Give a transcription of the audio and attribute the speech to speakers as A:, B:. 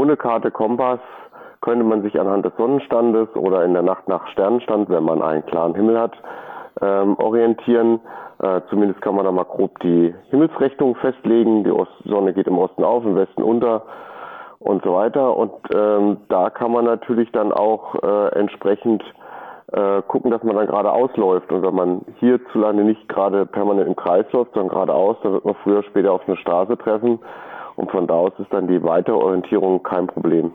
A: ohne Karte, Kompass könnte man sich anhand des Sonnenstandes oder in der Nacht nach Sternenstand, wenn man einen klaren Himmel hat, orientieren. Zumindest kann man da mal grob die Himmelsrichtung festlegen. Die Sonne geht im Osten auf, im Westen unter und so weiter. Und da kann man natürlich dann auch entsprechend gucken, dass man dann geradeaus läuft. Und wenn man hierzulande nicht gerade permanent im Kreis läuft, sondern geradeaus, dann wird man früher oder später auf eine Straße treffen. Und von da aus ist dann die weitere Orientierung kein Problem.